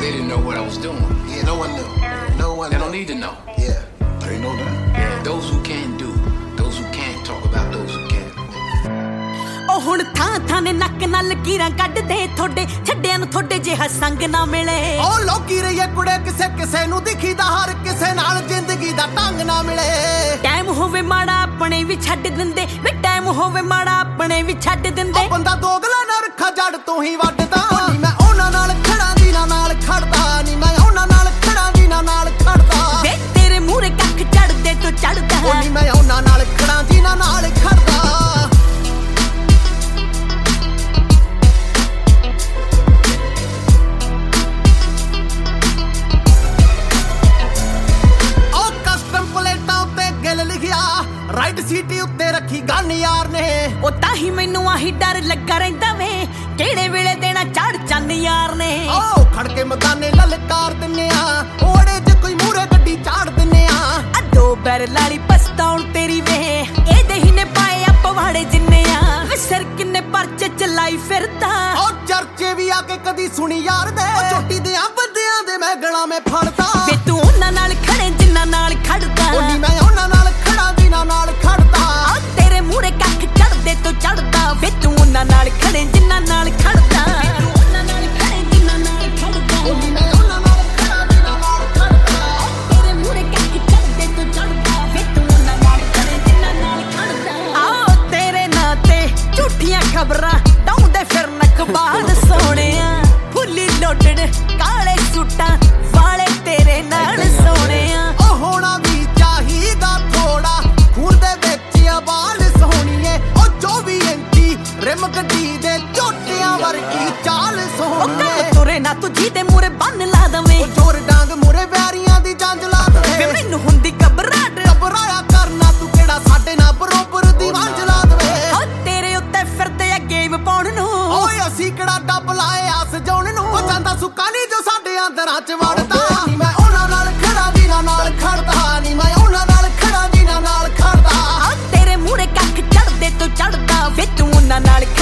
they didn't know what I was doing. Yeah, no one knew. No one They knew. don't need to know. Yeah, they know that. Yeah, those who can do, those who can't talk about those who can. ਉਹ ਹੁਣ ਥਾਂ ਥਾਂ ਨੇ ਨੱਕ ਨਾਲ ਲਕੀਰਾਂ ਕੱਢਦੇ ਥੋੜੇ ਛੱਡਿਆਂ ਨੂੰ ਥੋੜੇ ਜਿਹਾ ਸੰਗ ਨਾ ਮਿਲੇ ਉਹ ਲੋਕੀ ਰਹੀਏ ਕੁੜੇ ਕਿਸੇ ਕਿਸੇ ਨੂੰ ਦਿਖੀਦਾ ਹਰ ਕਿਸੇ ਨਾਲ ਜ਼ਿੰਦਗੀ ਦਾ ਢੰਗ ਨਾ ਮਿਲੇ ਟਾਈਮ ਹੋਵੇ ਮਾੜਾ ਆਪਣੇ ਵੀ ਛੱਡ ਦਿੰਦੇ ਵੇ ਟਾਈਮ ਹੋਵੇ ਮਾੜਾ ਆਪਣੇ ਵੀ ਛੱਡ ਦਿੰਦੇ ਉਹ ਬੰਦਾ ਦੋਗਲਾ ਨਾ ਰੱਖਾ ਜੜ ਤੋਂ ਹੀ ਵੱਢਦਾ ਨੀ ਮੈਂ ਉਹਨਾਂ ਨਾਲ ਖੜਾ ਦੀ ਨਾਲ ਖੜਦਾ ਨੀ ਮੈਂ ਉਹਨਾਂ ਨਾਲ ਖੜਾ ਦੀ ਨਾਲ ਖੜਦਾ ਵੇ ਤੇਰੇ ਮੂਹਰੇ ਕੱਖ ਚੜਦੇ ਤੋਂ ਚੜਦਾ ਨੀ ਮੈਂ ਉਹਨਾਂ ਨਾਲ ਖੜਾ ਦੀ ਨਾਲ ਖੜਦਾ ਰਾਈਟ ਸੀਟੀ ਉੱਤੇ ਰੱਖੀ ਗਨ ਯਾਰ ਨੇ ਉਹ ਤਾਂ ਹੀ ਮੈਨੂੰ ਆਹੀ ਡਰ ਲੱਗਾ ਰਹਿੰਦਾ ਵੇ ਕਿਹੜੇ ਵੇਲੇ ਦੇਣਾ ਚੜ ਚੰਨ ਯਾਰ ਨੇ ਓ ਖੜ ਕੇ ਮਦਾਨੇ ਲਲਕਾਰ ਦਿੰਨੇ ਆ ਓੜੇ ਚ ਕੋਈ ਮੂਰੇ ਗੱਡੀ ਚਾੜ ਦਿੰਨੇ ਆ ਅੱਡੋ ਬੈਰ ਲਾਲੀ ਪਸਤਾਉਣ ਤੇਰੀ ਵੇ ਇਹਦੇ ਹੀ ਨੇ ਪਾਏ ਆ ਪਵਾੜੇ ਜਿੰਨੇ ਆ ਵਿਸਰ ਕਿੰਨੇ ਪਰਚੇ ਚਲਾਈ ਫਿਰਦਾ ਓ ਚਰਚੇ ਵੀ ਆ ਕੇ ਕਦੀ ਸੁਣੀ ਯਾਰ ਦੇ ਓ ਚੋਟੀ ਦੇ ਆ ਬੰਦਿਆਂ ਦੇ ਮੈਂ ਗਲਾਂ ਮੈਂ ਫੜਦਾ ਵੇ ਤੂੰ ਉਹਨਾਂ ਨਾਲ ਖੜੇ ਜਿੰਨਾ ਨਾਲ ਖੜਦਾ ਓ ਨੀ ਮੈਂ ਉਹਨਾਂ ਨਾਲ ਖੜਾ ਦੀ ਨਾਲ ਖੜਦਾ ਆ ਤੇਰੇ ਮੂਹਰੇ ਕੱਖ ਚੜਦੇ ਤੋਂ ਚੜਦਾ ਵੇ ਤੂੰ ਉਹਨਾਂ ਨਾਲ ਖੜੇ ਜਿੰਨਾ ਨਾਲ ਖੜਦਾ ਤੂੰ ਉਹਨਾਂ ਨਾਲ ਖੜੇ ਜਿੰਨਾ ਨਾਲ ਖੜਦਾ ਓ ਨੀ ਮੈਂ ਉਹਨਾਂ ਨਾਲ ਖੜਾ ਦੀ ਨਾਲ ਖੜਦਾ ਤੇਰੇ ਮੂਹਰੇ ਕੱਖ ਚੜਦੇ ਤੋਂ ਚੜਦਾ ਵੇ ਤੂੰ ਉਹਨਾਂ ਨਾਲ ਖੜੇ ਜਿੰਨਾ ਨਾਲ ਖੜਦਾ ਆਓ ਤੇਰੇ ਨਾਂ ਤੇ ਝੂਠੀਆਂ ਖਬਰਾਂ ਡਾਉਂਦੇ ਫਿਰਨ ਅਖਬਾਰ ਸੋਹਣਿਆ ਫੁੱਲੀ ਲੋਟੜ ਕਾਲੇ ਸੂਟਾਂ ਵਾਲੇ ਤੇਰੇ ਨਾਲ ਸੋਹਣਿਆ ਓ ਹੋਣਾ ਵੀ ਚਾਹੀਦਾ ਥੋੜਾ ਖੂਨ ਦੇ ਵਿੱਚ ਆਵਾਜ਼ ਸੋਹਣੀਏ ਓ 24 ਇੰਚੀ ਰਿਮ ਗੱਡੀ ਦੇ ਝੋਟਿਆਂ ਵਰਗੀ ਚਾਲ ਸੋਹਣੀਏ ਤੁਰੇ ਨਾ ਤੂੰ ਜਿਹਦੇ ਮੂਰੇ ਬੰਨ ਲਾ ਦਵੇਂ ਓ ਜੋਰ ਡਾਂਗ ਮੂਰੇ ਵੈਰੀਆਂ ਦੀ ਜੰਜ ਲਾ ਵੇ ਦਵੇ ਮੈਨੂੰ ਹੁੰਦੀ ਘਬਰਾਹਟ ਘਬਰਾਇਆ ਕਰਨਾ ਤੂੰ ਕਿਹੜਾ ਸਾਡੇ ਨਾਲ ਬਰੋਬਰ ਦੀ ਵੰਜ ਲਾ ਦਵੇ ਹੋ ਤੇਰੇ ਉੱਤੇ ਫਿਰਦੇ ਆ ਗੇਮ ਪਾਉਣ ਨੂੰ ਓਏ ਅਸੀਂ ਕਿਹੜਾ ਡੱਬ ਲਾਏ ਆ ਸਜਾਉਣ ਨੂੰ ਉਹ ਜਾਂਦਾ ਸੁੱਕਾ ਨਹੀਂ ਜੋ ਸਾਡੇ ਅੰਦਰਾਂ ਚ ਵੜਦਾ ਨੀ ਮੈਂ ਉਹਨਾਂ ਨਾਲ ਖੜਾ ਦੀ ਨਾਲ ਖੜਦਾ ਨੀ ਮੈਂ ਉਹਨਾਂ ਨਾਲ ਖੜਾ ਦੀ ਨਾਲ ਖੜਦਾ ਤੇਰੇ ਮੂਹਰੇ ਕੱਖ ਚੜਦੇ ਤੋਂ ਚੜਦਾ ਵੇ ਤੂੰ ਉਹਨਾਂ ਨਾਲ